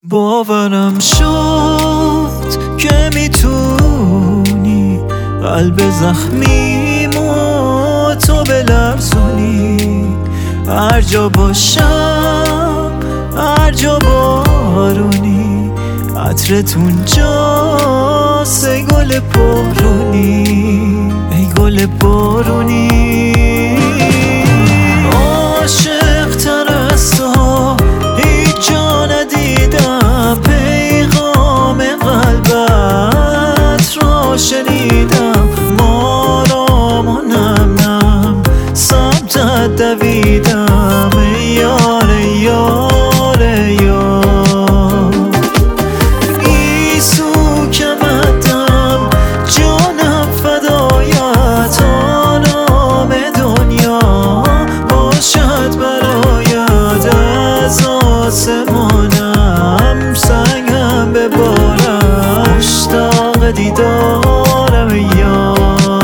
باورم شد که میتونی قلب زخمیمو تو بلرزونی. هر جا باشم، هر جا بارونی، عطرت اونجاست ای گل بارونی، ای گل بارونی. عاشق تر از تو هیچ جا ندیدم، پیغام قلبت را شنیدم. مارام و نم نم سمتت دویدم، ای یار ای یار ای یار. گیسو کمندم جانم فدایت، آنام دنیا باشد برایت. از آسمانم سنگم ببارم، مشتاق دیدارم ای یار.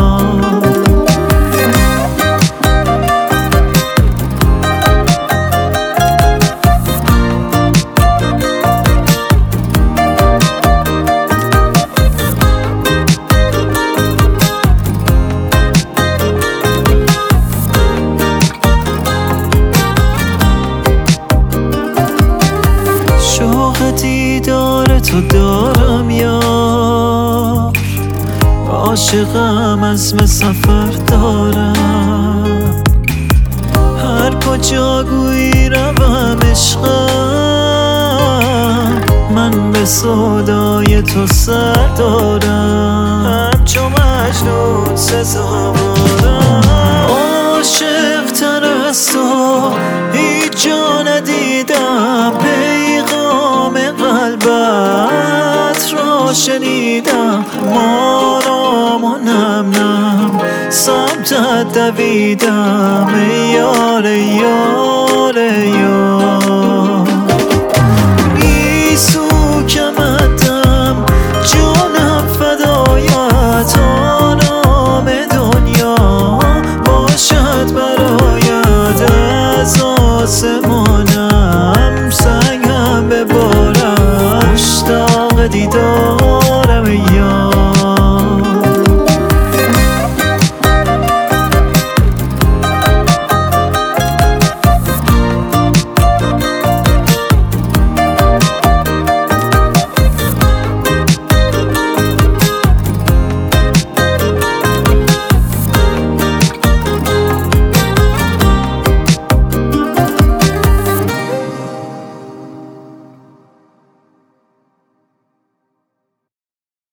شوق دیدار تو دارم یار، عاشقم عزم سفر دارم. هر کجا گویی روم عشقم، من به سودای تو سر دارم. همچو مجنون سزاوارم، عاشق تر از تو هیچ جا ندیدم، پیغام قلبت را شنیدم. مارام و نم نم سمتت دویدم، ای یار ای یار ای یار.